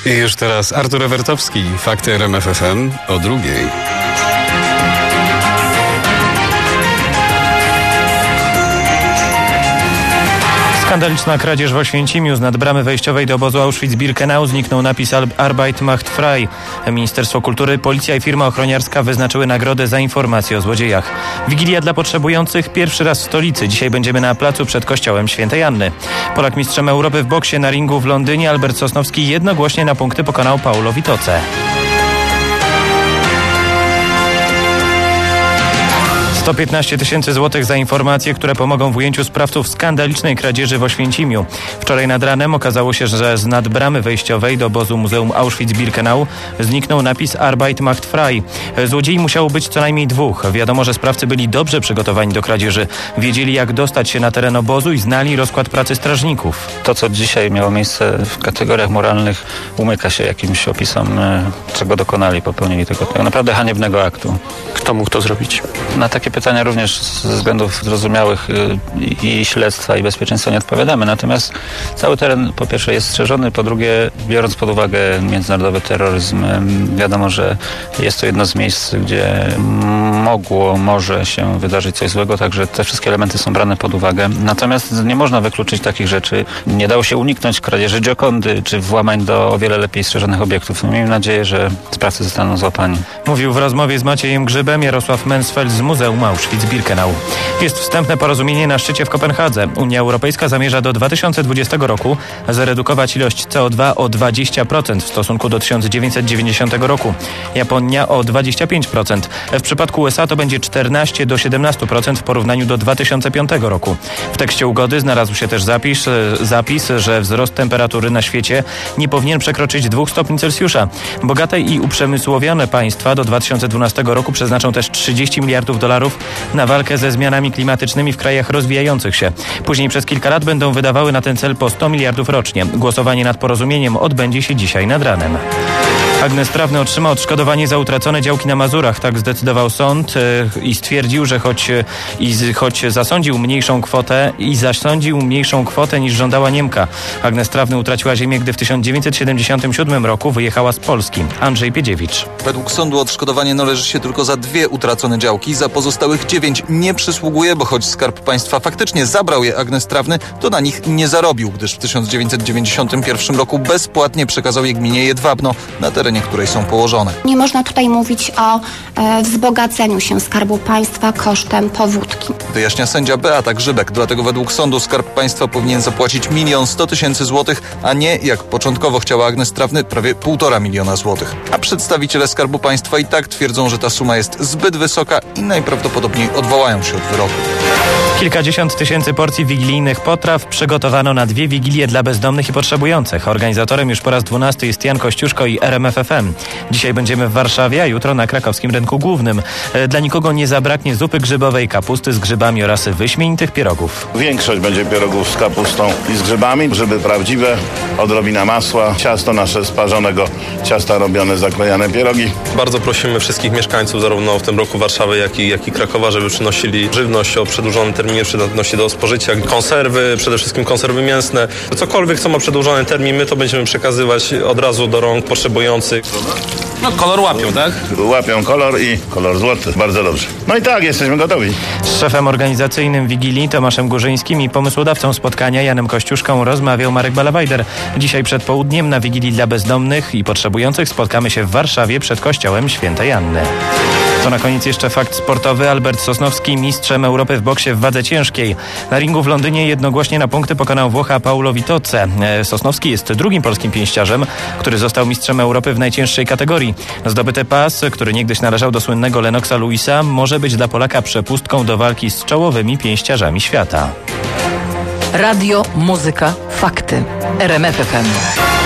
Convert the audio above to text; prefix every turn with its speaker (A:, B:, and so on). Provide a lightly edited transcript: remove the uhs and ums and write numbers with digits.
A: I już teraz Artur Ewertowski, Fakty RMF FM o 2:00.
B: Skandaliczna kradzież w Oświęcimiu. Z nad bramy wejściowej do obozu Auschwitz-Birkenau zniknął napis Arbeit macht frei. Ministerstwo Kultury, Policja i firma ochroniarska wyznaczyły nagrodę za informacje o złodziejach. Wigilia dla potrzebujących pierwszy raz w stolicy. Dzisiaj będziemy na placu przed kościołem Świętej Anny. Polak mistrzem Europy w boksie na ringu w Londynie Albert Sosnowski jednogłośnie na punkty pokonał Paulo Vitozze. 115 000 złotych za informacje, które pomogą w ujęciu sprawców skandalicznej kradzieży w Oświęcimiu. Wczoraj nad ranem okazało się, że z nad bramy wejściowej do obozu Muzeum Auschwitz-Birkenau zniknął napis Arbeit macht frei. Złodziei musiało być co najmniej 2. Wiadomo, że sprawcy byli dobrze przygotowani do kradzieży. Wiedzieli, jak dostać się na teren obozu i znali rozkład pracy strażników.
C: To, co dzisiaj miało miejsce w kategoriach moralnych, umyka się jakimś opisom, czego dokonali, popełnili tego naprawdę haniebnego aktu.
D: Kto mógł to zrobić?
C: Na takie pytania również ze względów zrozumiałych i śledztwa i bezpieczeństwa nie odpowiadamy. Natomiast cały teren po pierwsze jest strzeżony, po drugie biorąc pod uwagę międzynarodowy terroryzm, wiadomo, że jest to jedno z miejsc, gdzie może się wydarzyć coś złego, także te wszystkie elementy są brane pod uwagę. Natomiast nie można wykluczyć takich rzeczy. Nie dało się uniknąć kradzieży Giocondy czy włamań do o wiele lepiej strzeżonych obiektów. Miejmy nadzieję, że sprawcy zostaną złapani.
B: Mówił w rozmowie z Maciejem Grzybem Jarosław Mensfeld z Muzeum Auschwitz-Birkenau. Jest wstępne porozumienie na szczycie w Kopenhadze. Unia Europejska zamierza do 2020 roku zredukować ilość CO2 o 20% w stosunku do 1990 roku. Japonia o 25%. W przypadku USA to będzie 14 do 17% w porównaniu do 2005 roku. W tekście ugody znalazł się też zapis, że wzrost temperatury na świecie nie powinien przekroczyć 2 stopni Celsjusza. Bogate i uprzemysłowione państwa do 2012 roku przeznaczą też $30 miliardów na walkę ze zmianami klimatycznymi w krajach rozwijających się. Później przez kilka lat będą wydawały na ten cel po 100 miliardów rocznie. Głosowanie nad porozumieniem odbędzie się dzisiaj nad ranem. Agnes Trawny otrzyma odszkodowanie za utracone działki na Mazurach. Tak zdecydował sąd i stwierdził, że choć zasądził mniejszą kwotę niż żądała Niemka. Agnes Trawny utraciła ziemię, gdy w 1977 roku wyjechała z Polski. Andrzej Piedziewicz.
E: Według sądu odszkodowanie należy się tylko za 2 utracone działki. Za pozostałych 9 nie przysługuje, bo choć Skarb Państwa faktycznie zabrał je Agnes Trawny, to na nich nie zarobił, gdyż w 1991 roku bezpłatnie przekazał je gminie Jedwabno, na terenie której są położone.
F: Nie można tutaj mówić o wzbogaceniu się Skarbu Państwa kosztem powódki.
E: Wyjaśnia sędzia Beata Grzybek. Dlatego według sądu Skarb Państwa powinien zapłacić 1 100 000 złotych, a nie, jak początkowo chciała Agnes Trawny, prawie 1,5 miliona złotych. A przedstawiciele Skarbu Państwa i tak twierdzą, że ta suma jest zbyt wysoka i najprawdopodobniej odwołają się od wyroku.
B: Kilkadziesiąt tysięcy porcji wigilijnych potraw przygotowano na 2 wigilie dla bezdomnych i potrzebujących. Organizatorem już po raz 12 jest Jan Kościuszko i RMF FM. Dzisiaj będziemy w Warszawie, a jutro na krakowskim rynku głównym. Dla nikogo nie zabraknie zupy grzybowej, kapusty z grzybami oraz wyśmienitych pierogów.
G: Większość będzie pierogów z kapustą i z grzybami. Grzyby prawdziwe, odrobina masła, ciasto nasze z parzonego ciasta robione, zaklejane pierogi.
D: Bardzo prosimy wszystkich mieszkańców zarówno w tym roku Warszawy, jak i Krakowa, żeby przynosili żywność o przedłużonym terminie przydatności do spożycia, konserwy, przede wszystkim konserwy mięsne. Cokolwiek, co ma przedłużony termin, my to będziemy przekazywać od razu do rąk potrzebujących.
H: No kolor łapią, tak?
G: Łapią kolor i kolor złoty. Bardzo dobrze. No i tak, jesteśmy gotowi.
B: Z szefem organizacyjnym Wigilii Tomaszem Górzyńskim i pomysłodawcą spotkania Janem Kościuszką rozmawiał Marek Balawajder. Dzisiaj przed południem na Wigilii dla bezdomnych i potrzebujących spotkamy się w Warszawie przed kościołem Świętej Anny. To na koniec jeszcze fakt sportowy. Albert Sosnowski, mistrzem Europy w boksie w wadze ciężkiej. Na ringu w Londynie jednogłośnie na punkty pokonał Włocha Paulo Vitozze. Sosnowski jest drugim polskim pięściarzem, który został mistrzem Europy w najcięższej kategorii. Zdobyty pas, który niegdyś należał do słynnego Lennoxa Lewisa, może być dla Polaka przepustką do walki z czołowymi pięściarzami świata.
I: Radio, muzyka, fakty. RMF FM.